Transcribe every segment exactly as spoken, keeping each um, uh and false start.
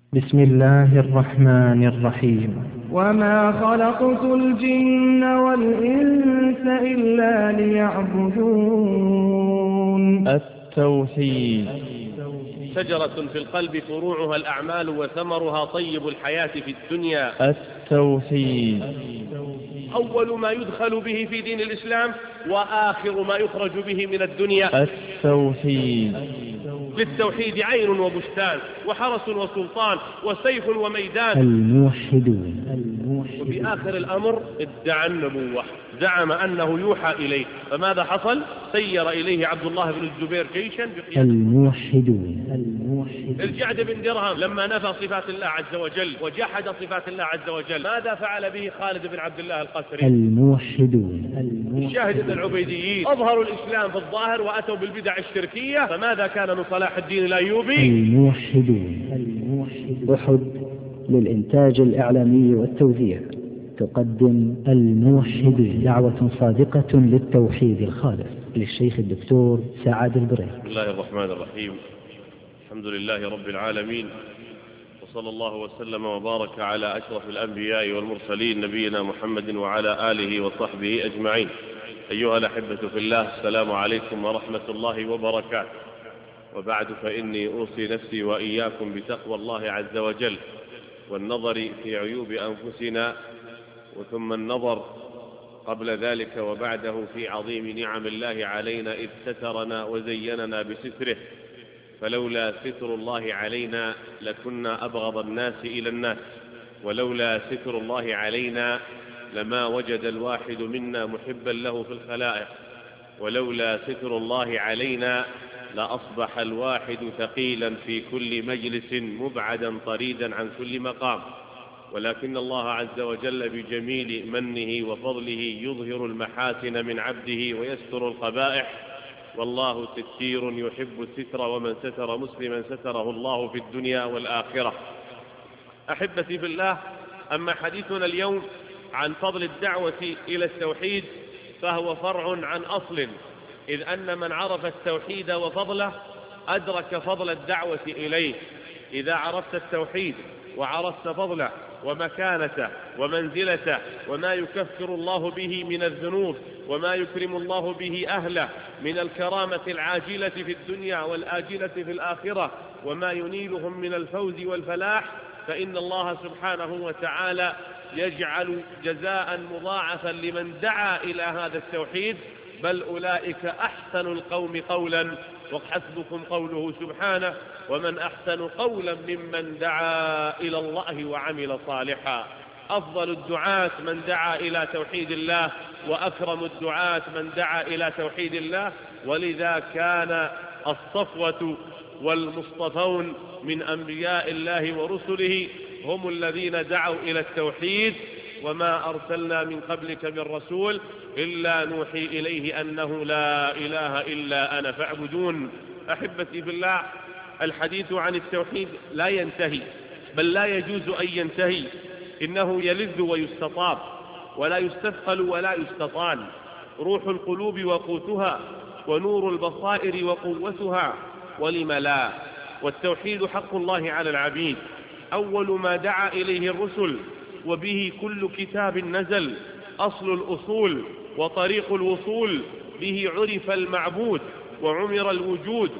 بسم الله الرحمن الرحيم. وما خلقت الجن والإنس إلا ليعبدون. التوحيد. شجرة في القلب فروعها الأعمال وثمرها طيب الحياة في الدنيا. التوحيد. أول ما يدخل به في دين الإسلام وآخر ما يخرج به من الدنيا. التوحيد. للتوحيد عين وبستان وحرس وسلطان وسيف وميدان. الموحدون. وفي آخر الأمر ادعى النبوة، زعم أنه يوحى إليه، فماذا حصل؟ سير إليه عبد الله بن الزبير جيشا بقيادة الموحدون. الجعد بن درهم لما نفى صفات الله عز وجل وجحد صفات الله عز وجل، ماذا فعل به خالد بن عبد الله القسري؟ الموحدون. الشاهد بن العبيديين أظهروا الإسلام في الظاهر وأتوا بالبدع الشركية، فماذا كان من صلاح الدين الأيوبي؟ الموحدون. أحد للإنتاج الإعلامي والتوزيع تقدم الموحدون، دعوة صادقة للتوحيد الخالص للشيخ الدكتور سعد البريك. بسم الله الرحمن الرحيم. الحمد لله رب العالمين، وصلى الله وسلم وبارك على أشرف الأنبياء والمرسلين نبينا محمد وعلى آله وصحبه أجمعين. أيها الأحبة في الله، السلام عليكم ورحمة الله وبركاته. وبعد، فإني أوصي نفسي وإياكم بتقوى الله عز وجل والنظر في عيوب أنفسنا، وثم النظر قبل ذلك وبعده في عظيم نعم الله علينا إذ سترنا وزيننا بستره، فلولا ستر الله علينا لكنا أبغض الناس إلى الناس، ولولا ستر الله علينا لما وجد الواحد منا محبا له في الخلائق، ولولا ستر الله علينا لأصبح الواحد ثقيلا في كل مجلس مبعدا طريدا عن كل مقام. ولكن الله عز وجل بجميل منه وفضله يظهر المحاسن من عبده ويستر القبائح، والله ستير يحب الستر، ومن ستر مسلما ستره الله في الدنيا والآخرة. أحبتي في الله، أما حديثنا اليوم عن فضل الدعوة إلى التوحيد فهو فرع عن أصل، إذ أن من عرف التوحيد وفضله أدرك فضل الدعوة إليه. إذا عرفت التوحيد وعرفت فضله ومكانته ومنزلته وما يكفر الله به من الذنوب وما يكرم الله به أهله من الكرامة العاجلة في الدنيا والآجلة في الآخرة وما ينيلهم من الفوز والفلاح، فإن الله سبحانه وتعالى يجعل جزاء مضاعفا لمن دعا إلى هذا التوحيد، بل أولئك أحسن القوم قولا، وحسبكم قوله سبحانه: ومن أحسن قولا ممن دعا إلى الله وعمل صالحا. أفضل الدعاة من دعا إلى توحيد الله، وأكرم الدعاة من دعا إلى توحيد الله، ولذا كان الصفوة والمصطفون من أنبياء الله ورسله هم الذين دعوا إلى التوحيد. وما أرسلنا من قبلك من رسول إلا نوحي إليه أنه لا إله إلا أنا فاعبدون. أحبتي في الله، الحديث عن التوحيد لا ينتهي، بل لا يجوز أن ينتهي، إنه يلذ ويستطاب ولا يستثقل ولا يستطال، روح القلوب وقوتها ونور البصائر وقوتها، ولم لا؟ والتوحيد حق الله على العبيد، أول ما دعا إليه الرسل، وبه كل كتاب نزل، أصل الأصول وطريق الوصول، به عرف المعبود وعمر الوجود،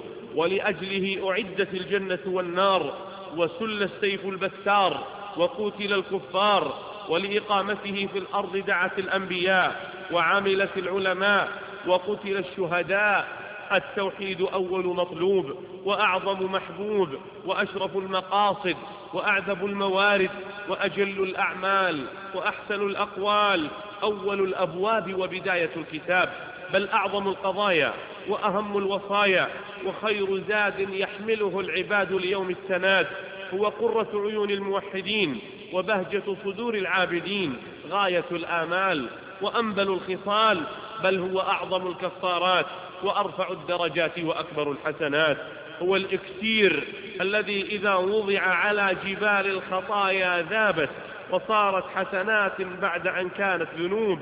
ولأجله أعدت الجنة والنار، وسل السيف البتار وقتل الكفار، ولإقامته في الأرض دعت الأنبياء وعملت العلماء وقتل الشهداء. التوحيد أول مطلوب وأعظم محبوب وأشرف المقاصد وأعذب الموارد وأجل الأعمال وأحسن الأقوال، أول الأبواب وبداية الكتاب، بل أعظم القضايا وأهم الوصايا، وخير زاد يحمله العباد ليوم التناد، هو قرة عيون الموحدين وبهجة صدور العابدين، غاية الآمال وأنبل الخصال، بل هو أعظم الكفارات وأرفع الدرجات وأكبر الحسنات، هو الإكسير الذي إذا وضع على جبال الخطايا ذابت وصارت حسنات بعد أن كانت ذنوب.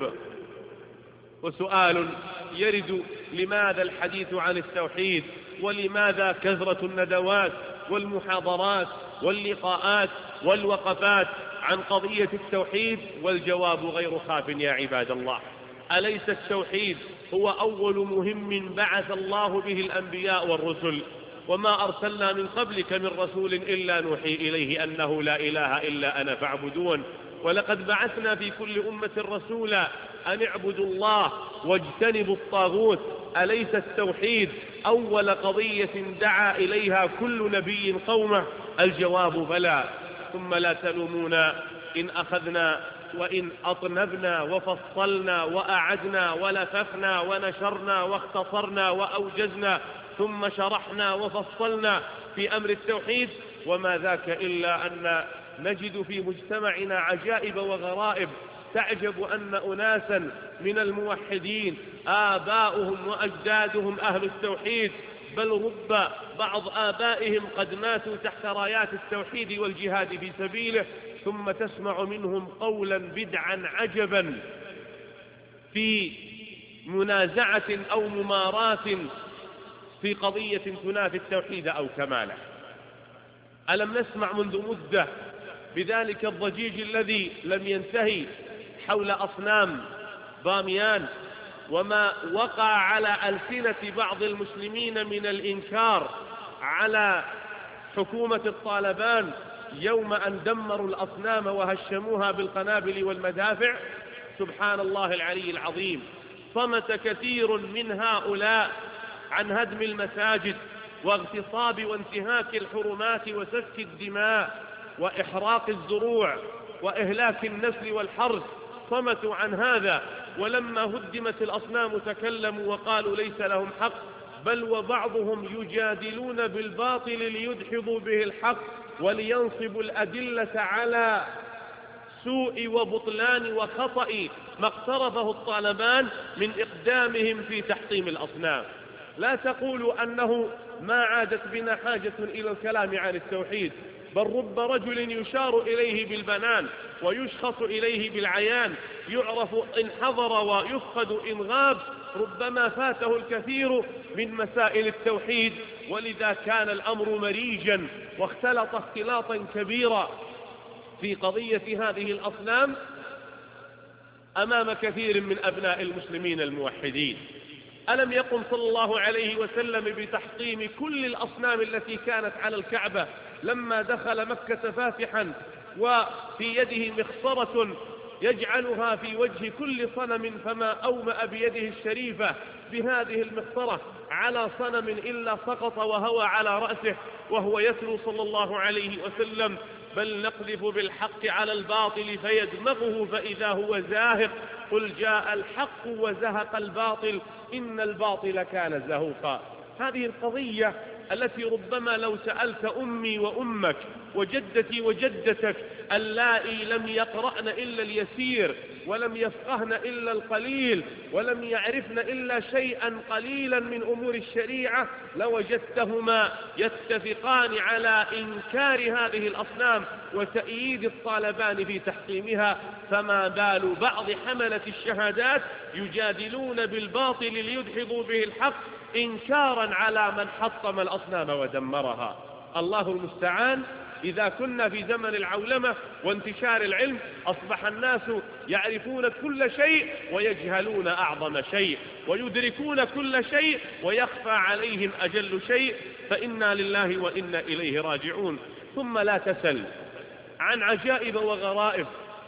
وسؤال يرد: لماذا الحديث عن التوحيد؟ ولماذا كثرة الندوات والمحاضرات واللقاءات والوقفات عن قضية التوحيد، والجواب غير خاف يا عباد الله. أليس التوحيد هو أول مهم بعث الله به الأنبياء والرسل؟ وما أرسلنا من قبلك من رسول إلا نوحي إليه أنه لا إله إلا أنا فاعبدون. ولقد بعثنا في كل أمة رسولا أن اعبدوا الله واجتنبوا الطاغوت. أليس التوحيد أول قضية دعا إليها كل نبي قومه؟ الجواب بلى. ثم لا تلومونا إن أخذنا وإن أطنبنا وفصلنا وأعدنا ولففنا ونشرنا واختصرنا وأوجزنا ثم شرحنا وفصلنا في أمر التوحيد، وما ذاك إلا أن نجد في مجتمعنا عجائب وغرائب. تعجب أن أناسا من الموحدين آباؤهم وأجدادهم أهل التوحيد، بل رب بعض آبائهم قد ماتوا تحت رايات التوحيد والجهاد في سبيله، ثم تسمع منهم قولا بدعا عجبا في منازعة أو مماراة في قضية تنافي التوحيد أو كماله. ألم نسمع منذ مدة بذلك الضجيج الذي لم ينتهي حول أصنام باميان، وما وقع على ألسنة بعض المسلمين من الإنكار على حكومة الطالبان يوم أن دمروا الأصنام وهشموها بالقنابل والمدافع؟ سبحان الله العلي العظيم. صمت كثير من هؤلاء عن هدم المساجد واغتصاب وانتهاك الحرمات وسفك الدماء وإحراق الزروع وإهلاك النسل والحرث، صمتوا عن هذا. ولما هدمت الأصنام تكلموا وقالوا ليس لهم حق، بل وبعضهم يجادلون بالباطل ليدحضوا به الحق ولينصبوا الأدلة على سوء وبطلان وخطأ ما اقترفه الطالبان من إقدامهم في تحطيم الأصنام. لا تقولوا أنه ما عادت بنا حاجة إلى الكلام عن التوحيد، بل رب رجل يشار إليه بالبنان ويشخص إليه بالعيان، يعرف إن حضر ويفقد إن غاب، ربما فاته الكثير من مسائل التوحيد. ولذا كان الأمر مريجا واختلط اختلاطا كبيرا في قضية هذه الأصنام أمام كثير من أبناء المسلمين الموحدين. ألم يقم صلى الله عليه وسلم بتحطيم كل الأصنام التي كانت على الكعبة لما دخل مكة فاتحا وفي يده مخصرة يجعلها في وجه كل صنم، فما أومأ بيده الشريفة بهذه المخصرة على صنم إلا سقط وهوى على رأسه وهو يتلو صلى الله عليه وسلم: بل نقذف بالحق على الباطل فيدمغه فإذا هو زاهق، قل جاء الحق وزهق الباطل إن الباطل كان زهوقا. هذه القضية التي ربما لو سألت أمي وأمك وجدتي وجدتك اللائي لم يقرأن إلا اليسير ولم يفقهن إلا القليل ولم يعرفن إلا شيئا قليلا من أمور الشريعة، لوجدتهما يتفقان على إنكار هذه الأصنام وتأييد الطالبان في تحطيمها. فما بال بعض حملة الشهادات يجادلون بالباطل ليدحضوا به الحق إنكارا على من حطم الأصنام ودمرها. الله المستعان. إذا كنا في زمن العولمة وانتشار العلم أصبح الناس يعرفون كل شيء ويجهلون أعظم شيء، ويدركون كل شيء ويخفى عليهم أجل شيء، فإنا لله وإنا إليه راجعون. ثم لا تسل عن عجائب وغرائب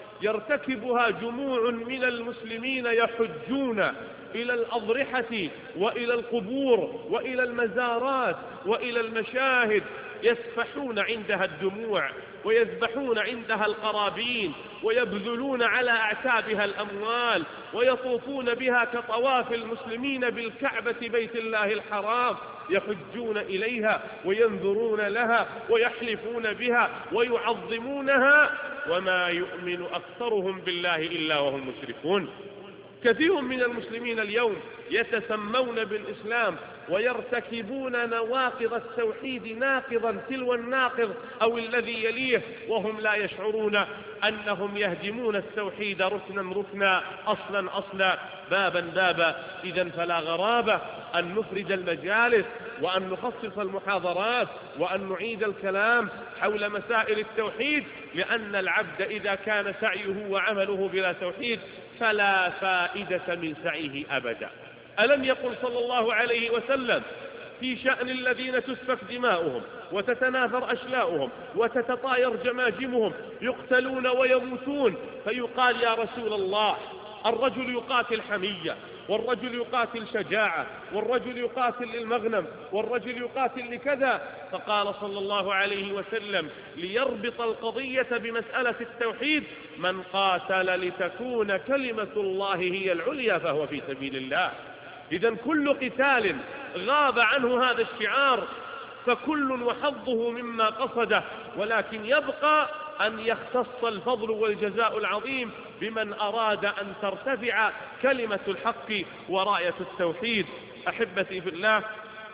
يرتكبها جموع من المسلمين يحجون إلى الأضرحة وإلى القبور وإلى المزارات وإلى المشاهد، يسفحون عندها الدموع ويذبحون عندها القرابين ويبذلون على أعتابها الأموال ويطوفون بها كطواف المسلمين بالكعبة بيت الله الحرام، يحجون إليها وينذرون لها ويحلفون بها ويعظمونها، وما يؤمن أكثرهم بالله إلا وهم مشركون. كثير من المسلمين اليوم يتسمون بالإسلام ويرتكبون نواقض التوحيد ناقضا تلو الناقض أو الذي يليه، وهم لا يشعرون أنهم يهدمون التوحيد ركنا ركنا أصلا أصلا بابا بابا. إذن فلا غرابة أن نفرد المجالس وأن نخصص المحاضرات وأن نعيد الكلام حول مسائل التوحيد، لأن العبد إذا كان سعيه وعمله بلا توحيد فلا فائدة من سعيه أبدا. ألم يقل صلى الله عليه وسلم في شأن الذين تسفك دماؤهم وتتناثر أشلاؤهم وتتطاير جماجمهم يقتلون ويموتون، فيقال يا رسول الله الرجل يقاتل حمية، والرجل يقاتل شجاعة، والرجل يقاتل للمغنم، والرجل يقاتل لكذا، فقال صلى الله عليه وسلم ليربط القضية بمسألة التوحيد: من قاتل لتكون كلمة الله هي العليا فهو في سبيل الله. إذن كل قتال غاب عنه هذا الشعار فكل وحظه مما قصده، ولكن يبقى أن يختص الفضل والجزاء العظيم بمن أراد أن ترتفع كلمة الحق وراية التوحيد. أحبتي في الله،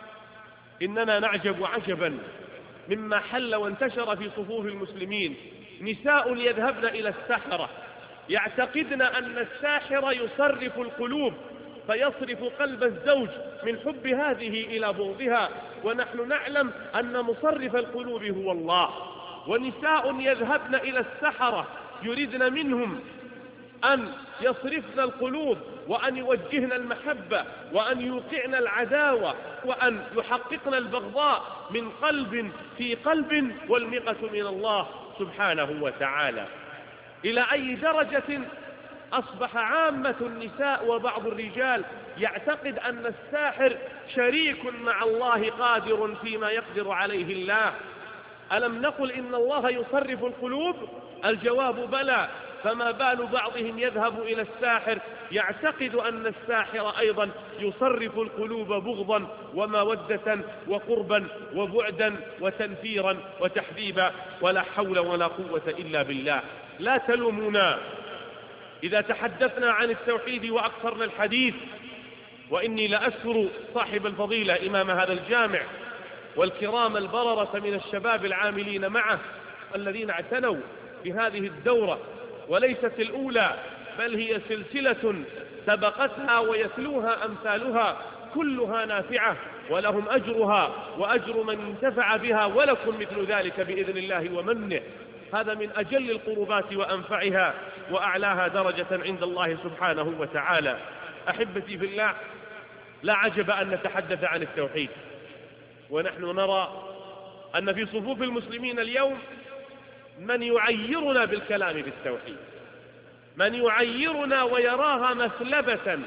إننا نعجب عجبا مما حل وانتشر في صفوف المسلمين. نساء يذهبن إلى السحرة يعتقدن أن الساحر يصرف القلوب، فيصرف قلب الزوج من حب هذه إلى بغضها، ونحن نعلم أن مصرف القلوب هو الله. ونساء يذهبن إلى السحرة يريدن منهم أن يصرفن القلوب وأن يوجهن المحبة وأن يوقعن العداوة وأن يحققن البغضاء من قلب في قلب، والمئة من الله سبحانه وتعالى. إلى أي درجة أصبح عامة النساء وبعض الرجال يعتقد أن الساحر شريك مع الله قادر فيما يقدر عليه الله. ألم نقل إن الله يصرف القلوب؟ الجواب بلى، فما بال بعضهم يذهب إلى الساحر يعتقد أن الساحر أيضا يصرف القلوب بغضا ومودة وقربا وبعدا وتنفيرا وتحبيبا، ولا حول ولا قوة إلا بالله. لا تلومونا إذا تحدثنا عن التوحيد وأكثرنا الحديث، وإني لأشكر صاحب الفضيلة إمام هذا الجامع والكرام البررة من الشباب العاملين معه الذين اعتنوا بهذه الدورة، وليست الأولى بل هي سلسلة سبقتها ويتلوها أمثالها، كلها نافعة ولهم أجرها وأجر من انتفع بها، ولكم مثل ذلك بإذن الله ومنه. هذا من أجل القربات وأنفعها وأعلاها درجة عند الله سبحانه وتعالى. أحبتي في الله، لا عجب أن نتحدث عن التوحيد ونحن نرى أن في صفوف المسلمين اليوم من يعيرنا بالكلام بالتوحيد، من يعيرنا ويراها مثلبة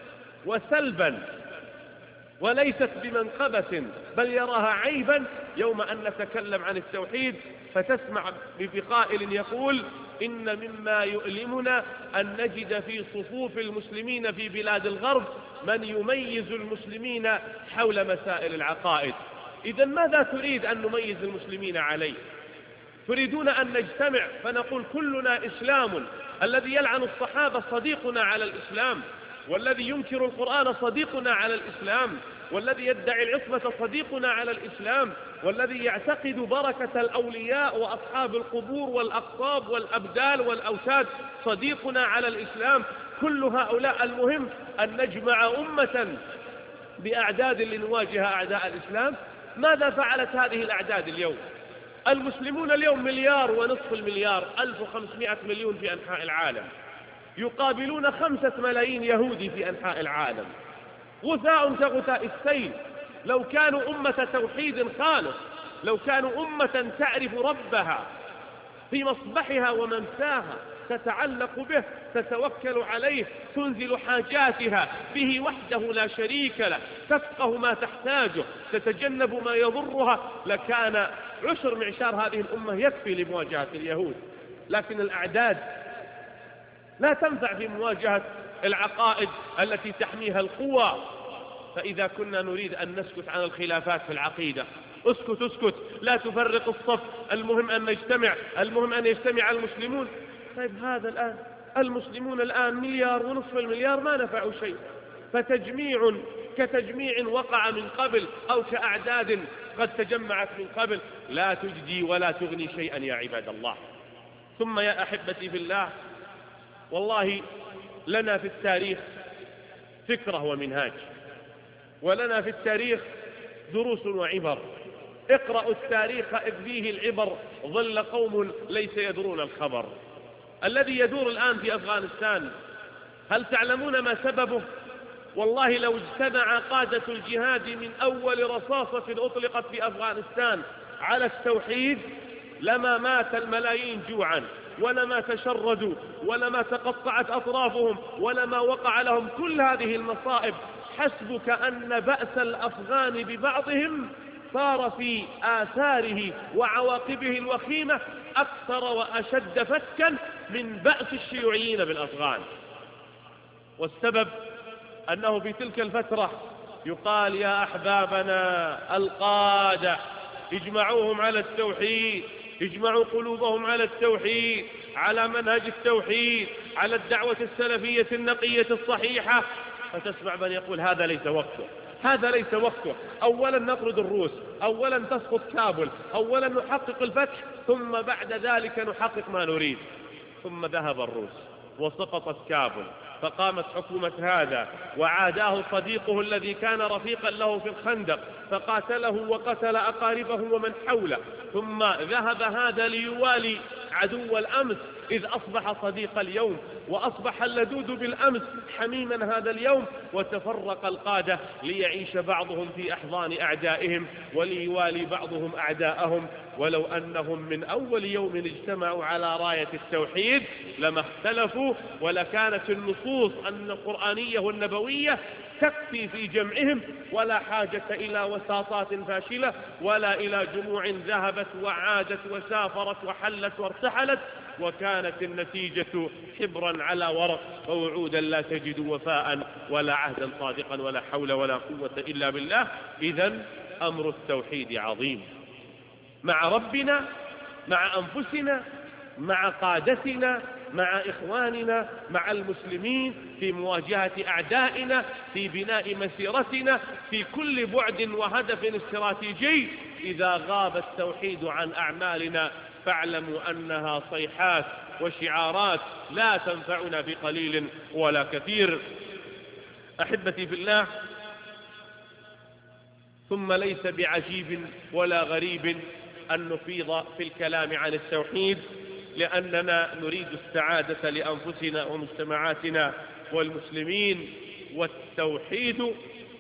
وسلبا وليست بمنقبة، بل يراها عيبا يوم أن نتكلم عن التوحيد. فتسمع بقائل يقول: إن مما يؤلمنا أن نجد في صفوف المسلمين في بلاد الغرب من يميز المسلمين حول مسائل العقائد. إذن ماذا تريد أن نميز المسلمين عليه؟ تريدون أن نجتمع فنقول كلنا إسلام، الذي يلعن الصحابة صديقنا على الإسلام، والذي ينكر القرآن صديقنا على الإسلام، والذي يدعي العصمة صديقنا على الإسلام، والذي يعتقد بركة الأولياء وأصحاب القبور والأقطاب والأبدال والأوتاد صديقنا على الإسلام. كل هؤلاء المهم أن نجمع أمة بأعداد لنواجه أعداء الإسلام. ماذا فعلت هذه الأعداد اليوم؟ المسلمون اليوم مليار ونصف المليار، ألف وخمسمائة مليون في أنحاء العالم، يقابلون خمسة ملايين يهودي في أنحاء العالم، غثاء كغثاء السيل. لو كانوا أمة توحيد خالص، لو كانوا أمة تعرف ربها في مصبحها وممساها، تتعلق به، تتوكل عليه، تنزل حاجاتها به وحده لا شريك له، تفقه ما تحتاجه، تتجنب ما يضرها، لكان عشر معشار هذه الأمة يكفي لمواجهة اليهود. لكن الأعداد لا تنفع في مواجهة العقائد التي تحميها القوى. فإذا كنا نريد أن نسكت عن الخلافات في العقيدة، اسكت اسكت، لا تفرق الصف، المهم أن نجتمع، المهم أن يجتمع المسلمون. طيب هذا الآن المسلمون الآن مليار ونصف المليار ما نفعوا شيء، فتجميع كتجميع وقع من قبل أو كأعداد قد تجمعت من قبل لا تجدي ولا تغني شيئا يا عباد الله. ثم يا أحبتي في الله، والله لنا في التاريخ فكرة ومنهاج، ولنا في التاريخ دروس وعبر. اقرأوا التاريخ إذ فيه العبر، ظل قوم ليس يدرون الخبر. الذي يدور الآن في أفغانستان هل تعلمون ما سببه؟ والله لو اجتمع قادة الجهاد من أول رصاصة أطلقت في أفغانستان على التوحيد لما مات الملايين جوعا، ولما تشردوا، ولما تقطعت أطرافهم، ولما وقع لهم كل هذه المصائب. حسبك أن بأس الأفغان ببعضهم صار في آثاره وعواقبه الوخيمة أكثر وأشد فكا من بأس الشيوعيين بالأفغان. والسبب أنه في تلك الفترة يقال يا أحبابنا القادة اجمعوهم على التوحيد، اجمعوا قلوبهم على التوحيد، على منهج التوحيد، على الدعوة السلفية النقية الصحيحة. فتسمع من يقول هذا ليس وقته، هذا ليس وقته. أولا نطرد الروس، أولا تسقط كابل، أولا نحقق الفتح، ثم بعد ذلك نحقق ما نريد. ثم ذهب الروس وسقطت كابل، فقامت حكومة هذا وعاداه صديقه الذي كان رفيقا له في الخندق، فقاتله وقتل أقاربه ومن حوله. ثم ذهب هذا ليوالي عدو الأمس إذ أصبح صديق اليوم، وأصبح اللدود بالأمس حميما هذا اليوم. وتفرق القادة ليعيش بعضهم في أحضان أعدائهم وليوالي بعضهم أعداءهم. ولو أنهم من أول يوم اجتمعوا على راية التوحيد لما اختلفوا، ولكانت النصوص القرآنية والنبوية تكفي في جمعهم، ولا حاجة إلى وساطات فاشلة ولا إلى جموع ذهبت وعادت وسافرت وحلت وارتحلت. وكانت النتيجة حبرا على ورق ووعودا لا تجد وفاء ولا عهدا صادقا ولا حول ولا قوة إلا بالله. إذن أمر التوحيد عظيم مع ربنا، مع أنفسنا، مع قادتنا، مع إخواننا، مع المسلمين، في مواجهة أعدائنا، في بناء مسيرتنا، في كل بعد وهدف استراتيجي. إذا غاب التوحيد عن أعمالنا فاعلموا أنها صيحات وشعارات لا تنفعنا بقليل ولا كثير. أحبتي في الله، ثم ليس بعجيب ولا غريب أن نفيض في الكلام عن التوحيد، لأننا نريد السعادة لأنفسنا ومجتمعاتنا والمسلمين، والتوحيد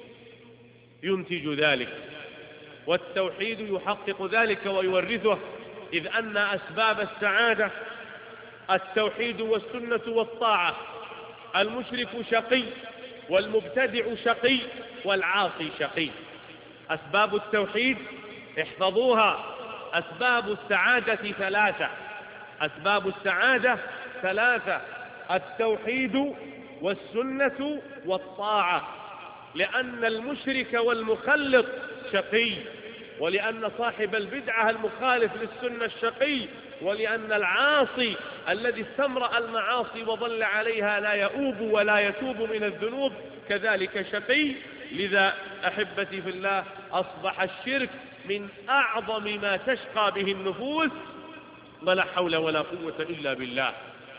ينتج ذلك، والتوحيد يحقق ذلك ويورثه. إذ أن أسباب السعادة التوحيد والسنة والطاعة. المشرك شقي، والمبتدع شقي، والعاصي شقي. أسباب التوحيد احفظوها، أسباب السعادة ثلاثة. أسباب السعادة ثلاثة: التوحيد والسنة والطاعة. لأن المشرك والمخلط شقي، ولأن صاحب البدعة المخالف للسنة الشقي، ولأن العاصي الذي استمرأ المعاصي وظل عليها لا يؤوب ولا يتوب من الذنوب كذلك شقي. لذا أحبتي في الله، أصبح الشرك من أعظم ما تشقى به النفوس، ولا حول ولا قوة إلا بالله.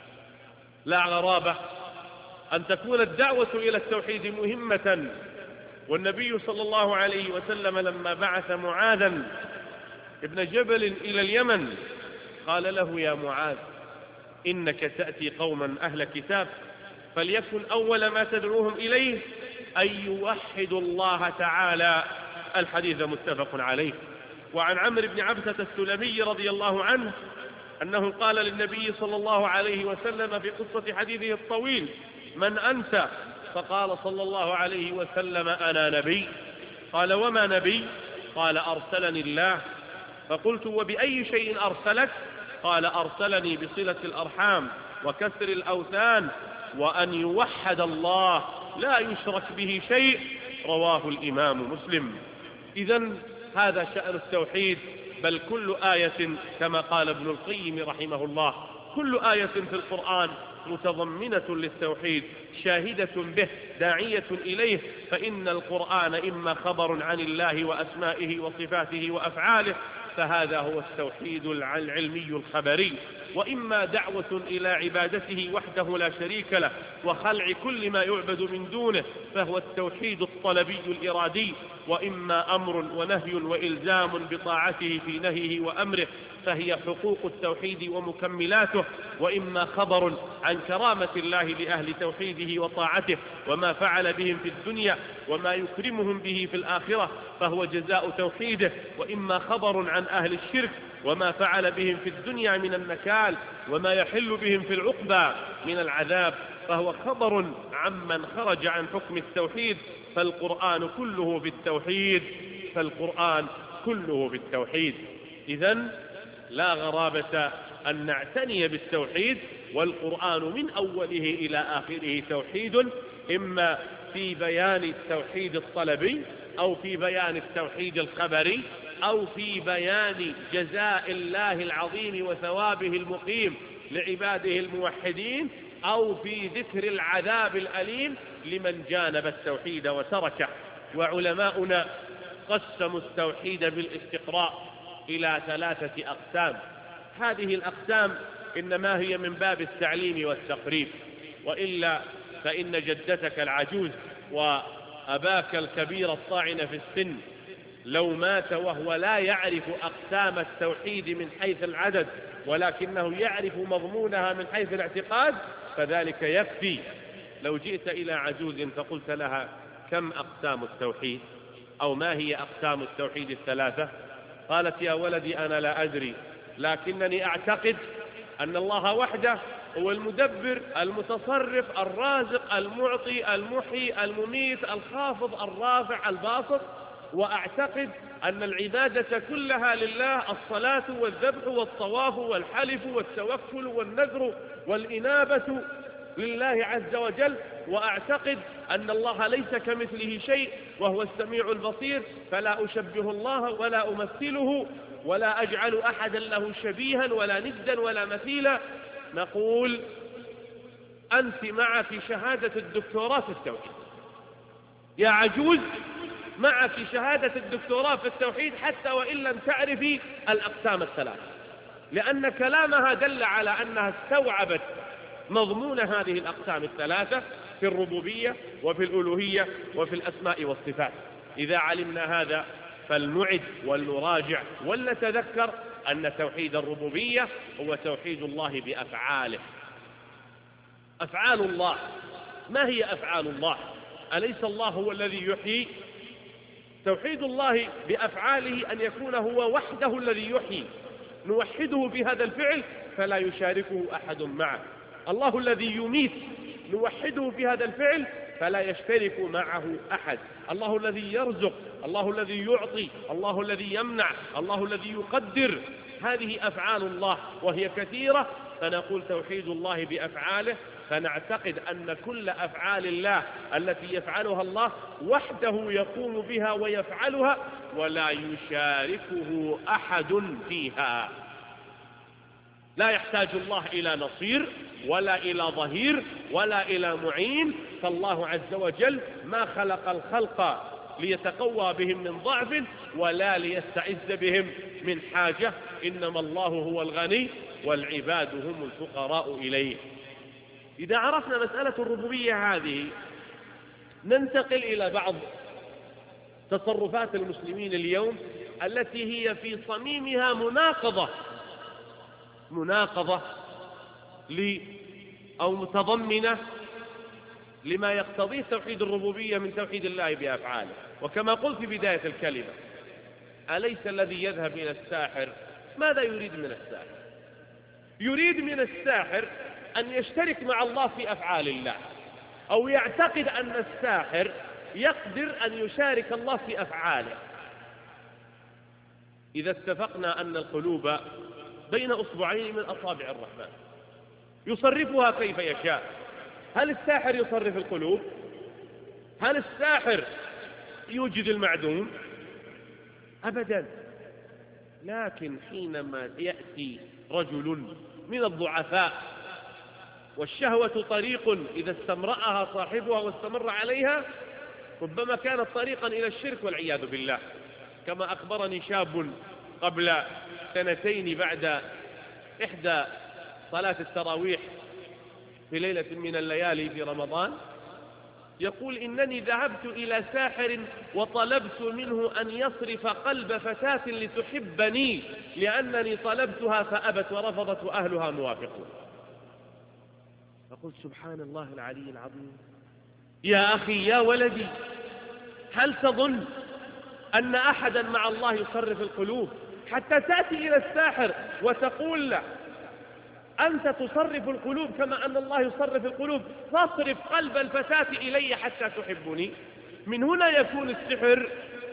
لا غرابة أن تكون الدعوة إلى التوحيد مهمة. والنبي صلى الله عليه وسلم لما بعث معاذا ابن جبل إلى اليمن قال له: يا معاذ، إنك تأتي قوما أهل كتاب، فليكن أول ما تدعوهم إليه أن يوحدوا الله تعالى. الحديث متفق عليه. وعن عمرو بن عبسة السلمي رضي الله عنه أنه قال للنبي صلى الله عليه وسلم في قصة حديثه الطويل: من أنت؟ فقال صلى الله عليه وسلم: أنا نبي. قال: وما نبي؟ قال: أرسلني الله. فقلت: وبأي شيء أرسلك؟ قال: أرسلني بصلة الأرحام وكسر الأوثان وأن يوحد الله لا يشرك به شيء. رواه الإمام مسلم. إذن هذا شأن التوحيد. بل كل آية كما قال ابن القيم رحمه الله، كل آية في القرآن متضمنة للتوحيد، شاهدة به، داعية إليه. فإن القرآن إما خبر عن الله وأسمائه وصفاته وأفعاله، فهذا هو التوحيد العلمي الخبري، وإما دعوة إلى عبادته وحده لا شريك له وخلع كل ما يعبد من دونه فهو التوحيد الطلبي الإرادي، وإما أمر ونهي وإلزام بطاعته في نهيه وأمره فهي حقوق التوحيد ومكملاته، وإما خبر عن كرامة الله لأهل توحيده وطاعته وما فعل بهم في الدنيا وما يكرمهم به في الآخرة فهو جزاء توحيده، وإما خبر عن أهل الشرك وما فعل بهم في الدنيا من النكال وما يحل بهم في العقبى من العذاب فهو خبر عمن خرج عن حكم التوحيد. فالقرآن كله بالتوحيد فالقرآن كله بالتوحيد. إذن لا غرابة أن نعتني بالتوحيد، والقرآن من أوله إلى آخره توحيد، إما في بيان التوحيد الطلبي أو في بيان التوحيد الخبري أو في بيان جزاء الله العظيم وثوابه المقيم لعباده الموحدين أو في ذكر العذاب الأليم لمن جانب التوحيد وتركه. وعلماؤنا قسموا التوحيد بالاستقراء إلى ثلاثة أقسام. هذه الأقسام إنما هي من باب التعليم والتقريب، وإلا فإن جدتك العجوز وأباك الكبير الطاعن في السن لو مات وهو لا يعرف أقسام التوحيد من حيث العدد ولكنه يعرف مضمونها من حيث الاعتقاد فذلك يكفي. لو جئت إلى عجوز فقلت لها كم أقسام التوحيد أو ما هي أقسام التوحيد الثلاثة؟ قالت يا ولدي أنا لا أدري، لكنني أعتقد أن الله وحده هو المدبر المتصرف الرازق المعطي المحيي المميت الخافض الرافع الباسط، وأعتقد أن العبادة كلها لله، الصلاة والذبح والطواف والحلف والتوكل والنذر والإنابة لله عز وجل، وأعتقد أن الله ليس كمثله شيء وهو السميع البصير، فلا أشبه الله ولا أمثله ولا أجعل أحدا له شبيها ولا ندا ولا مثيلا. نقول أنت معك شهادة الدكتوراه في التوحيد يا عجوز، معك شهادة الدكتوراه في التوحيد حتى وإن لم تعرفي الأقسام الثلاثة، لأن كلامها دل على أنها استوعبت مضمون هذه الأقسام الثلاثة في الربوبية وفي الألوهية وفي الأسماء والصفات. إذا علمنا هذا فلنعد ولنراجع ولنتذكر أن توحيد الربوبية هو توحيد الله بأفعاله. أفعال الله، ما هي أفعال الله؟ أليس الله هو الذي يحيي؟ توحيد الله بأفعاله أن يكون هو وحده الذي يحيي، نوحده بهذا الفعل فلا يشاركه أحد معه. الله الذي يميت، نوحده بهذا الفعل فلا يشترك معه أحد. الله الذي يرزق، الله الذي يعطي، الله الذي يمنع، الله الذي يقدر. هذه أفعال الله وهي كثيرة، فنقول توحيد الله بأفعاله، فنعتقد أن كل أفعال الله التي يفعلها الله وحده يقوم بها ويفعلها ولا يشاركه أحد فيها. لا يحتاج الله إلى نصير ولا إلى ظهير ولا إلى معين، فالله عز وجل ما خلق الخلق ليتقوى بهم من ضعف ولا ليستعز بهم من حاجة، إنما الله هو الغني والعباد هم الفقراء إليه. إذا عرفنا مسألة الربوبية هذه ننتقل إلى بعض تصرفات المسلمين اليوم التي هي في صميمها مناقضة مناقضة ل أو متضمنة لما يقتضيه توحيد الربوبية من توحيد الله بأفعاله. وكما قلت في بداية الكلمة، أليس الذي يذهب إلى الساحر ماذا يريد من الساحر؟ يريد من الساحر أن يشترك مع الله في أفعال الله، أو يعتقد أن الساحر يقدر أن يشارك الله في أفعاله. إذا اتفقنا أن القلوب بين أصبعين من أصابع الرحمن يصرفها كيف يشاء، هل الساحر يصرف القلوب؟ هل الساحر يوجد المعدوم؟ أبدا. لكن حينما يأتي رجل من الضعفاء والشهوة طريق إذا استمرأها صاحبها واستمر عليها ربما كانت طريقا إلى الشرك والعياذ بالله، كما أخبرني شاب قبل سنتين بعد إحدى صلاة التراويح في ليلة من الليالي في رمضان، يقول إنني ذهبت إلى ساحر وطلبت منه أن يصرف قلب فتاة لتحبني لأنني طلبتها فأبت ورفضت وأهلها موافقون. فقلت سبحان الله العلي العظيم، يا أخي يا ولدي، هل تظن أن أحدا مع الله يصرف القلوب حتى تأتي إلى الساحر وتقول له أنت تصرف القلوب كما أن الله يصرف القلوب، فاصرف قلب الفتاة إلي حتى تحبني؟ من هنا يكون السحر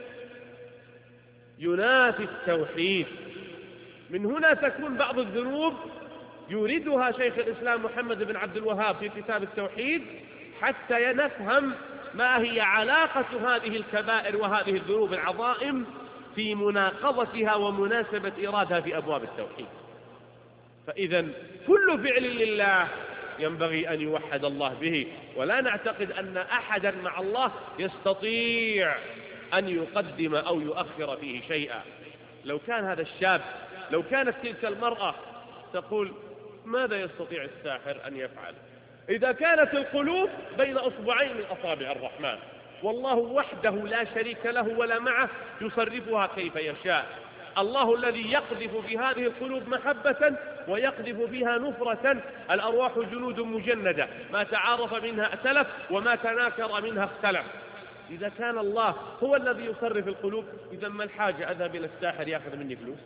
ينافي التوحيد، من هنا تكون بعض الذنوب يريدها شيخ الإسلام محمد بن عبد الوهاب في كتاب التوحيد حتى نفهم ما هي علاقة هذه الكبائر وهذه الذنوب العظائم في مناقضتها ومناسبة إرادها في أبواب التوحيد. فإذا كل فعل لله ينبغي أن يوحد الله به، ولا نعتقد أن أحدا مع الله يستطيع أن يقدم أو يؤخر فيه شيئا. لو كان هذا الشاب، لو كانت تلك المرأة تقول ماذا يستطيع الساحر أن يفعل؟ إذا كانت القلوب بين أصبعين من أصابع الرحمن، والله وحده لا شريك له ولا معه يصرفها كيف يشاء. الله الذي يقذف في هذه القلوب محبة ويقذف فيها نفرة. الأرواح جنود مجندة، ما تعارف منها ائتلف وما تناكر منها اختلف. إذا كان الله هو الذي يصرف القلوب، إذا ما الحاجة أذهب إلى الساحر يأخذ مني فلوس؟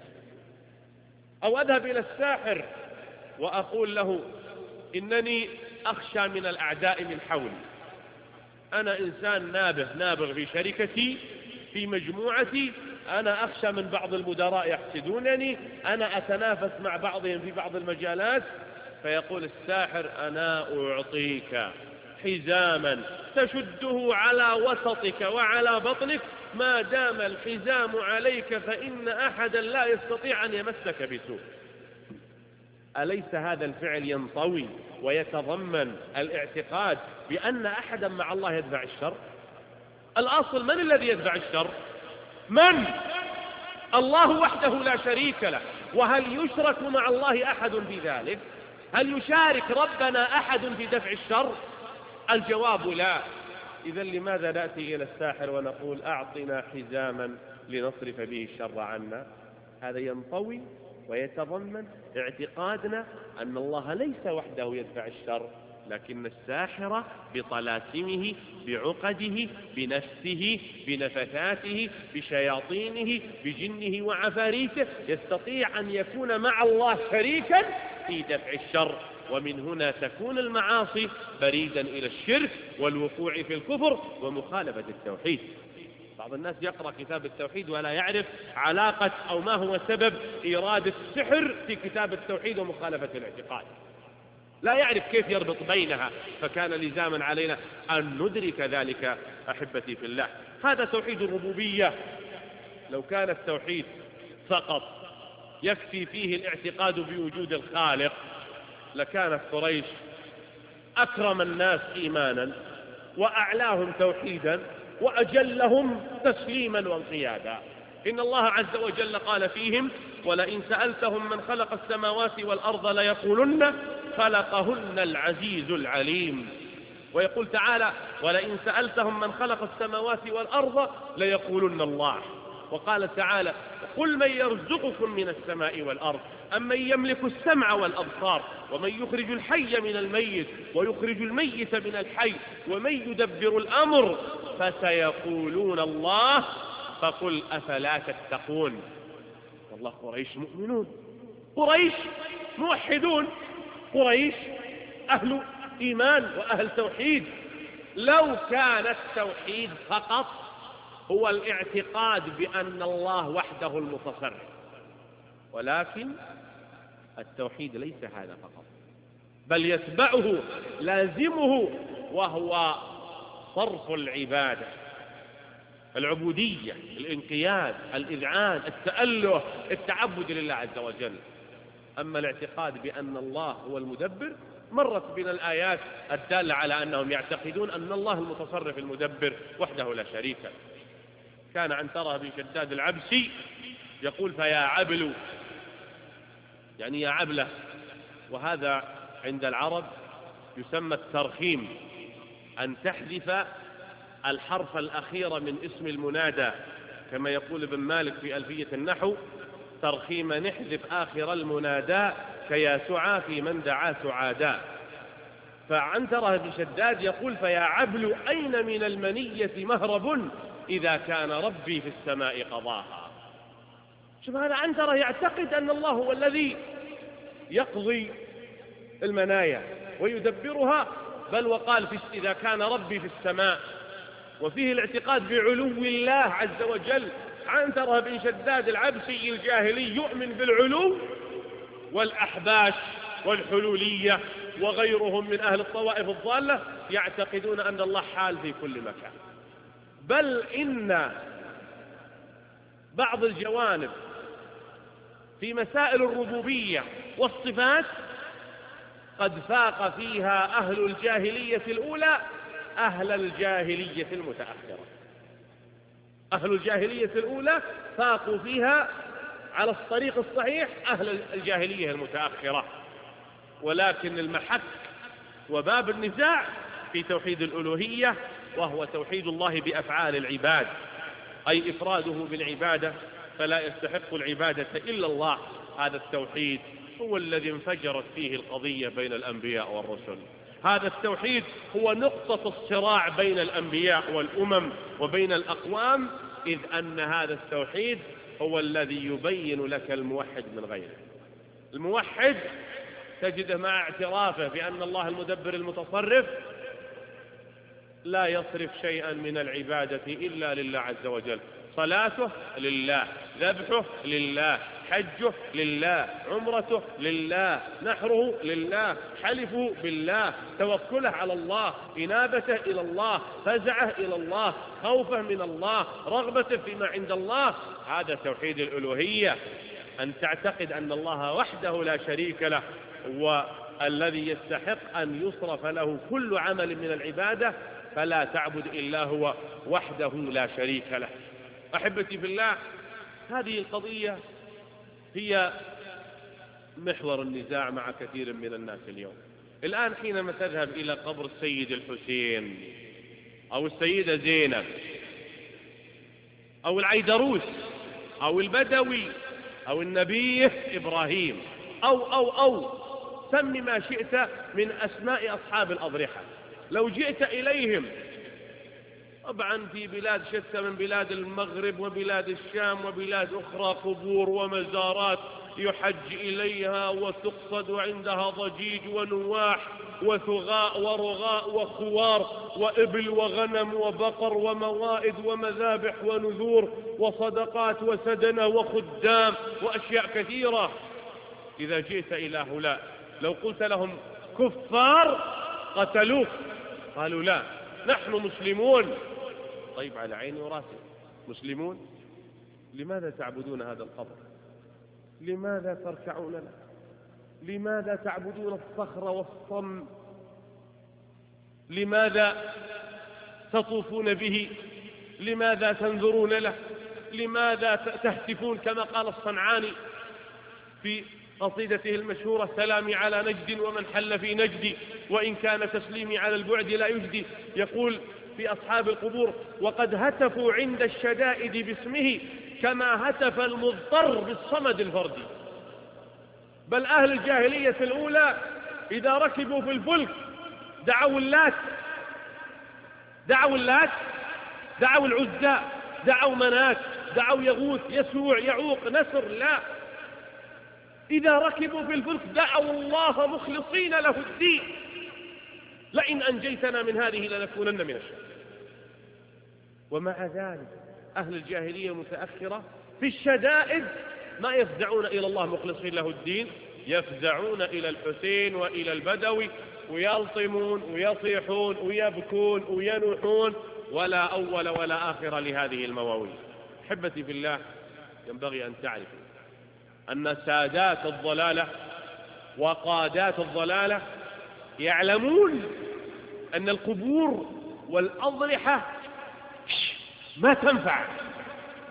أو أذهب إلى الساحر وأقول له إنني أخشى من الأعداء من حولي، أنا إنسان نابه نابغ في شركتي في مجموعتي، أنا أخشى من بعض المدراء يحسدونني، أنا أتنافس مع بعضهم في بعض المجالات. فيقول الساحر أنا أعطيك حزاما تشده على وسطك وعلى بطنك، ما دام الحزام عليك فإن أحدا لا يستطيع أن يمسك بسوء. أليس هذا الفعل ينطوي ويتضمن الاعتقاد بأن أحدا مع الله يدفع الشر؟ الأصل من الذي يدفع الشر؟ من؟ الله وحده لا شريك له. وهل يشرك مع الله أحد في ذلك؟ هل يشارك ربنا أحد في دفع الشر؟ الجواب لا. إذا لماذا نأتي إلى الساحر ونقول أعطنا حزاما لنصرف به الشر عنا؟ هذا ينطوي ويتضمن اعتقادنا أن الله ليس وحده يدفع الشر، لكن الساحر بطلاسمه بعقده بنفسه بنفثاته بشياطينه بجنه وعفاريته يستطيع أن يكون مع الله شريكا في دفع الشر. ومن هنا تكون المعاصي بريدا إلى الشرك والوقوع في الكفر ومخالفة التوحيد. بعض الناس يقرأ كتاب التوحيد ولا يعرف علاقة أو ما هو سبب إيراد السحر في كتاب التوحيد ومخالفة الاعتقاد، لا يعرف كيف يربط بينها. فكان لزاما علينا أن ندرك ذلك أحبتي في الله. هذا توحيد الربوبية. لو كان التوحيد فقط يكفي فيه الاعتقاد بوجود الخالق لكانت قريش أكرم الناس إيمانا وأعلاهم توحيدا وأجلهم تسليما وانقيادا. إن الله عز وجل قال فيهم ولئن سألتهم من خلق السماوات والأرض ليقولن خلقهن العزيز العليم. ويقول تعالى ولئن سألتهم من خلق السماوات والأرض ليقولن الله. وقال تعالى قل من يرزقكم من السماء والأرض أمن يملك السمع والأبصار ومن يخرج الحي من الميت ويخرج الميت من الحي ومن يدبر الأمر فسيقولون الله فقل أفلا تتقون. والله قريش مؤمنون، قريش موحدون، قريش أهل إيمان وأهل توحيد. لو كان التوحيد فقط هو الاعتقاد بأن الله وحده المتصرف، ولكن التوحيد ليس هذا فقط، بل يتبعه لازمه وهو صرف العبادة، العبودية، الانقياد، الإذعان، التأله، التعبد لله عز وجل. أما الاعتقاد بأن الله هو المدبر مرت بنا الآيات الدالة على أنهم يعتقدون أن الله المتصرف المدبر وحده لا شريك له. كان عنترة بن شداد العبسي يقول فيا عبل، يعني يا عبلة، وهذا عند العرب يسمى الترخيم، أن تحذف الحرف الأخير من اسم المنادى، كما يقول ابن مالك في ألفية النحو: ترخيم نحذف آخر المنادى كيا سعى في من دعا سعادا. فعنترة بن شداد يقول: فيا عبل أين من المنية مهرب إذا كان ربي في السماء قضاها. شوف، هذا عنترة يعتقد أن الله هو الذي يقضي المنايا ويدبرها، بل وقال في إذا كان ربي في السماء، وفيه الاعتقاد بعلو الله عز وجل. عنترة بن شداد العبسي الجاهلي يؤمن بالعلو، والأحباش والحلولية وغيرهم من أهل الطوائف الضالة يعتقدون أن الله حال في كل مكان. بل إن بعض الجوانب في مسائل الربوبية والصفات قد فاق فيها أهل الجاهلية الأولى أهل الجاهلية المتأخرة. أهل الجاهلية الأولى فاقوا فيها على الطريق الصحيح أهل الجاهلية المتأخرة، ولكن المحك وباب النزاع في توحيد الألوهية، وهو توحيد الله بأفعال العباد، أي إفراده بالعبادة، فلا يستحق العبادة إلا الله. هذا التوحيد هو الذي انفجرت فيه القضية بين الأنبياء والرسل. هذا التوحيد هو نقطة الصراع بين الأنبياء والأمم وبين الأقوام، إذ أن هذا التوحيد هو الذي يبين لك الموحد من غيره. الموحد تجده مع اعترافه بأن الله المدبر المتصرف لا يصرف شيئا من العبادة إلا لله عز وجل. صلاته لله، ذبحه لله، حجه لله، عمرته لله، نحره لله، حلفه بالله، توكله على الله، إنابته إلى الله، فزعه إلى الله، خوفه من الله، رغبته فيما عند الله. هذا توحيد الألوهية، أن تعتقد أن الله وحده لا شريك له والذي يستحق أن يصرف له كل عمل من العبادة، فلا تعبد إلا هو وحده لا شريك له. أحبتي في الله، هذه القضية هي محور النزاع مع كثير من الناس اليوم. الآن حينما تذهب إلى قبر السيد الحسين أو السيدة زينب أو العيدروس أو البدوي أو النبي إبراهيم أو أو أو سم ما شئت من أسماء أصحاب الأضرحة، لو جئت إليهم طبعا في بلاد شتى من بلاد المغرب وبلاد الشام وبلاد أخرى قبور ومزارات يحج إليها وتقصد عندها ضجيج ونواح وثغاء ورغاء وخوار وإبل وغنم وبقر وموائد ومذابح ونذور وصدقات وسدنة وخدام وأشياء كثيرة. إذا جئت إلى هؤلاء لو قلت لهم كفار قتلوك، قالوا لا نحن مسلمون. طيب على عيني وراسي، مسلمون؟ لماذا تعبدون هذا القبر؟ لماذا تركعون له؟ لماذا تعبدون الصخر والصم؟ لماذا تطوفون به؟ لماذا تنذرون له؟ لماذا تهتفون كما قال الصنعاني في قصيدته المشهورة: سلامي على نجد ومن حل في نجدي، وإن كان تسليمي على البعد لا يجدي. يقول في أصحاب القبور: وقد هتفوا عند الشدائد باسمه كما هتف المضطر بالصمد الفردي. بل أهل الجاهلية الأولى إذا ركبوا في الفلك دعوا اللات، دعوا اللات، دعوا العزى، دعوا منات، دعوا يغوث، يسوع، يعوق، نسر. لا، إذا ركبوا في الفلك دعوا الله مخلصين له الدين: لئن أنجيتنا من هذه لنكونن من الشاكرين. ومع ذلك أهل الجاهلية المتأخرة في الشدائد ما يفزعون إلى الله مخلصين له الدين، يفزعون إلى الحسين وإلى البدوي ويلطمون ويصيحون ويبكون وينوحون، ولا أول ولا آخر لهذه المواويل. أحبتي في الله، ينبغي أن تعرفوا أن سادات الضلالة وقادات الضلالة يعلمون أن القبور والأضرحة ما تنفع،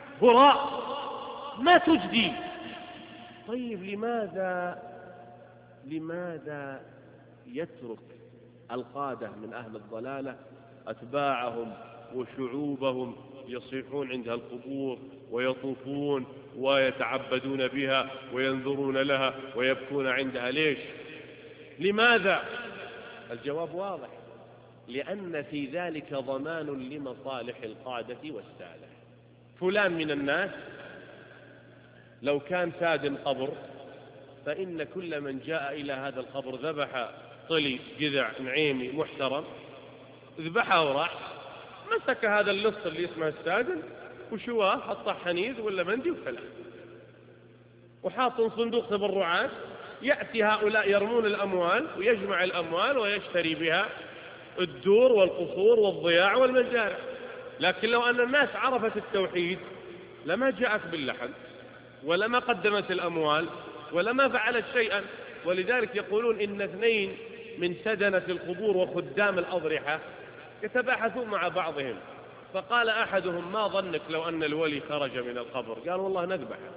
هراء، ما تجدي. طيب لماذا لماذا يترك القادة من أهل الضلالة أتباعهم وشعوبهم يصيحون عندها القبور ويطوفون ويتعبدون بها وينظرون لها ويبكون عندها؟ ليش؟ لماذا؟ الجواب واضح: لأن في ذلك ضمان لمصالح القادة والسادة. فلان من الناس لو كان ساد قبر، فإن كل من جاء إلى هذا القبر ذبح طلي جذع نعيمي محترم، ذبحه وراح مسك هذا اللص اللي اسمه السادن وشواه، حطه حنيذ ولا مندي وكله، وحاط صندوق تبرعات. يأتي هؤلاء يرمون الأموال ويجمع الأموال ويشتري بها الدور والقصور والضياع والمزارع. لكن لو أن الناس عرفت التوحيد لما جاءت باللحم ولما قدمت الأموال ولما فعلت شيئا. ولذلك يقولون إن اثنين من سدنة القبور وخدام الأضرحة يتباحثون مع بعضهم، فقال أحدهم: ما ظنك لو أن الولي خرج من القبر؟ قال: والله نذبحه.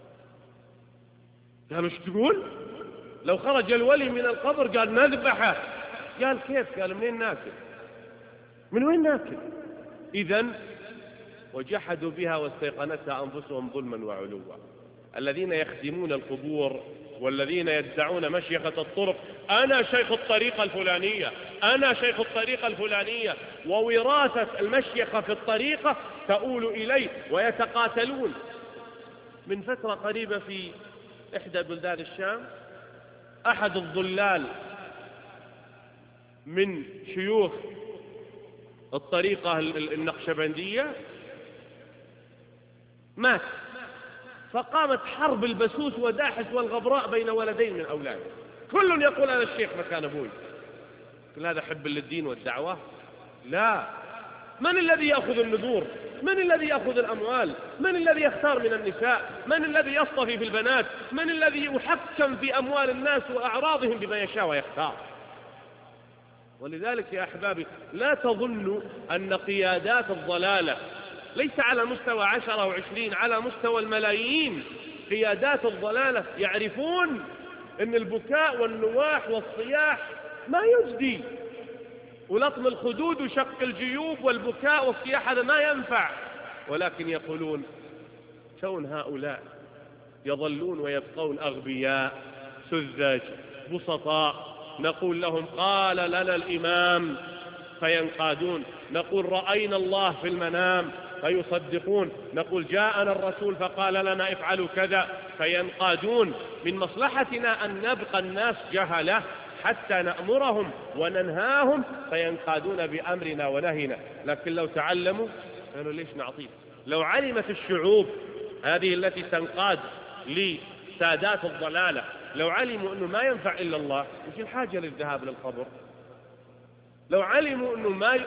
قالوا: ايش تقول؟ لو خرج الولي من القبر؟ قال: نذبحه. قال: كيف؟ قال: منين ناكل؟ من وين ناكل؟ إذن وجحدوا بها واستيقنتها أنفسهم ظلما وعلوا. الذين يخدمون القبور والذين يدعون مشيخة الطرق: أنا شيخ الطريقة الفلانية، أنا شيخ الطريقة الفلانية، ووراثة المشيخة في الطريقة تؤول إليه، ويتقاتلون. من فترة قريبة في إحدى بلدان الشام أحد الضلال من شيوخ الطريقة النقشبندية مات، فقامت حرب البسوس وداحس والغبراء بين ولدين من أولاده، كل يقول: أنا الشيخ مكان أبوي. كل هذا حب للدين والدعوة؟ لا. من الذي يأخذ النذور؟ من الذي يأخذ الأموال؟ من الذي يختار من النساء؟ من الذي يصطفي في البنات؟ من الذي يحكم في أموال الناس وأعراضهم بما يشاء ويختار؟ ولذلك يا أحبابي لا تظنوا أن قيادات الضلالة ليس على مستوى عشرة وعشرين، على مستوى الملايين. قيادات الضلالة يعرفون أن البكاء والنواح والصياح ما يجدي، ولطم الخدود وشق الجيوب والبكاء والصياح هذا ما ينفع، ولكن يقولون: كون هؤلاء يظلون ويبقون أغبياء سذج بسطاء، نقول لهم: قال لنا الإمام، فينقادون. نقول: رأينا الله في المنام، فيصدقون. نقول: جاءنا الرسول فقال لنا افعلوا كذا، فينقادون. من مصلحتنا أن نبقى الناس جهلة حتى نأمرهم وننهاهم فينقادون بأمرنا ونهينا. لكن لو تعلموا قالوا: ليش نعطيه؟ لو علمت الشعوب هذه التي تنقاد لسادات الضلالة، لو علموا أنه ما ينفع إلا الله، وش الحاجة للذهاب للقبر؟ لو علموا أنه ما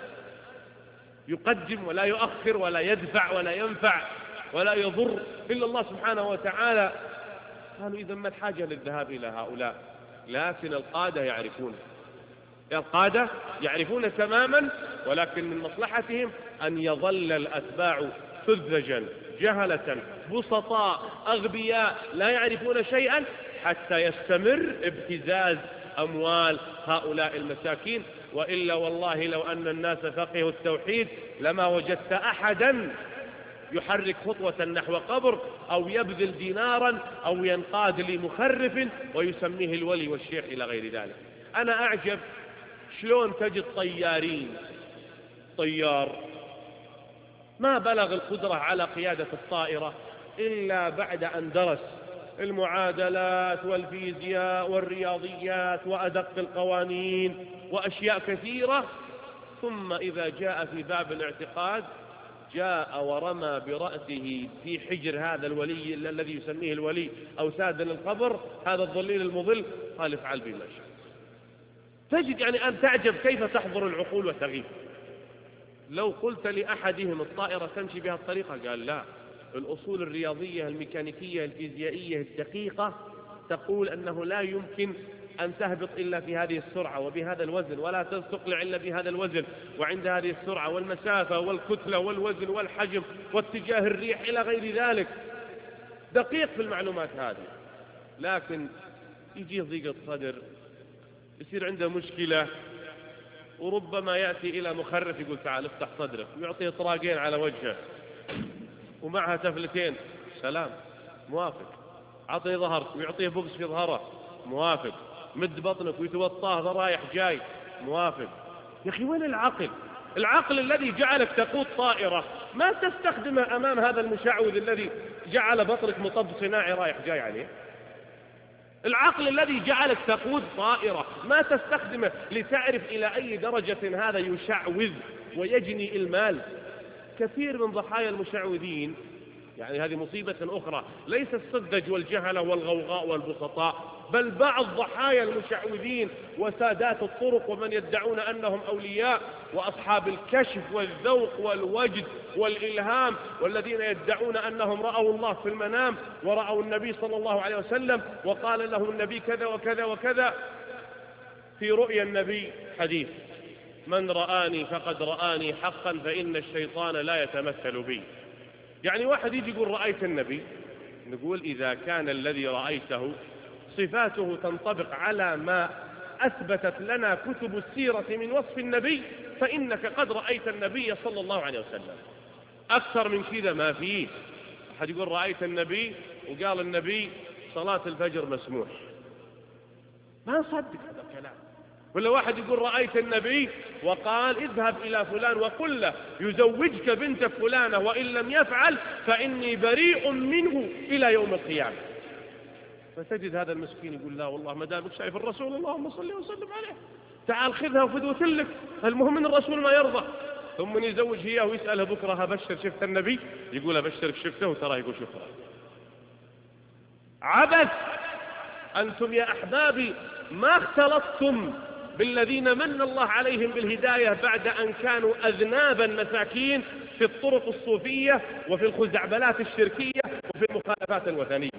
يقدم ولا يؤخر ولا يدفع ولا ينفع ولا يضر إلا الله سبحانه وتعالى، قالوا: إذا ما الحاجة للذهاب إلى هؤلاء؟ لكن القادة يعرفون، القادة يعرفون تماما، ولكن من مصلحتهم أن يظل الأتباع سذجا جهلة بسطاء أغبياء لا يعرفون شيئا حتى يستمر ابتزاز أموال هؤلاء المساكين. وإلا والله لو أن الناس فقهوا التوحيد لما وجدت أحدا يحرك خطوة نحو قبر أو يبذل دينارا أو ينقاد لمخرف ويسميه الولي والشيخ إلى غير ذلك. أنا أعجب شلون تجد طيارين، طيار ما بلغ القدرة على قيادة الطائرة إلا بعد أن درس المعادلات والفيزياء والرياضيات وأدق القوانين وأشياء كثيرة، ثم إذا جاء في باب الاعتقاد جاء ورمى برأسه في حجر هذا الولي الذي يسميه الولي أو سادن القبر، هذا الضليل المضل، قال: افعل بما شئت. تجد يعني أن تعجب كيف تحضر العقول وتغيب. لو قلت لأحدهم الطائرة تمشي بها الطريقة، قال: لا، الأصول الرياضية الميكانيكية الفيزيائية الدقيقة تقول أنه لا يمكن أن تهبط إلا في هذه السرعة وبهذا الوزن، ولا تستقلع إلا بهذا الوزن، وعند هذه السرعة والمسافة والكتلة والوزن والحجم واتجاه الريح إلى غير ذلك. دقيق في المعلومات هذه، لكن يجيه ضيقة صدر، يصير عنده مشكلة، وربما يأتي إلى مخرف يقول تعال افتح صدرك، ويعطيه طراقين على وجهه ومعها تفلتين، سلام، موافق. عطيه ظهرك ويعطيه بوكس في ظهره، موافق. مد بطنك ويتوطاه ذا رايح جاي، موافق. يا أخي وين العقل؟ العقل الذي جعلك تقود طائرة ما تستخدمه أمام هذا المشعوذ الذي جعل بطنك مطب صناعي رايح جاي عليه. العقل الذي جعلك تقود طائرة ما تستخدمه لتعرف إلى أي درجة هذا يشعوذ ويجني المال. كثير من ضحايا المشعوذين، يعني هذه مصيبة أخرى، ليس السذج والجهلة والغوغاء والبسطاء، بل بعض ضحايا المشعوذين وسادات الطرق ومن يدعون أنهم أولياء وأصحاب الكشف والذوق والوجد والإلهام، والذين يدعون أنهم رأوا الله في المنام ورأوا النبي صلى الله عليه وسلم وقال لهم النبي كذا وكذا وكذا. في رؤيا النبي حديث: من رآني فقد رآني حقا فإن الشيطان لا يتمثل بي. يعني واحد يجي يقول رأيت النبي، نقول إذا كان الذي رأيته صفاته تنطبق على ما أثبتت لنا كتب السيرة من وصف النبي فإنك قد رأيت النبي صلى الله عليه وسلم. أكثر من كذا ما فيه. أحد يقول رأيت النبي وقال النبي صلاة الفجر مسموح، ما نصدق هذا الكلام. ولا واحد يقول رأيت النبي وقال اذهب إلى فلان وقل له يزوجك بنت فلانة وإن لم يفعل فإني بريء منه إلى يوم القيامة. فتجد هذا المسكين يقول لا والله ما دامك شايف الرسول اللهم صل وسلم عليه تعال خذها وفدوة لك، المهم ان الرسول ما يرضى. ثم من يزوج هي ويسألها بكرة هبشر شفت النبي، يقول أبشرك شفته وتراه يقول شكرا. عبث. أنتم يا أحبابي ما اختلطتم بالذين من الله عليهم بالهداية بعد أن كانوا أذنابا مساكين في الطرق الصوفية وفي الخزعبلات الشركية وفي المخالفات الوثنية.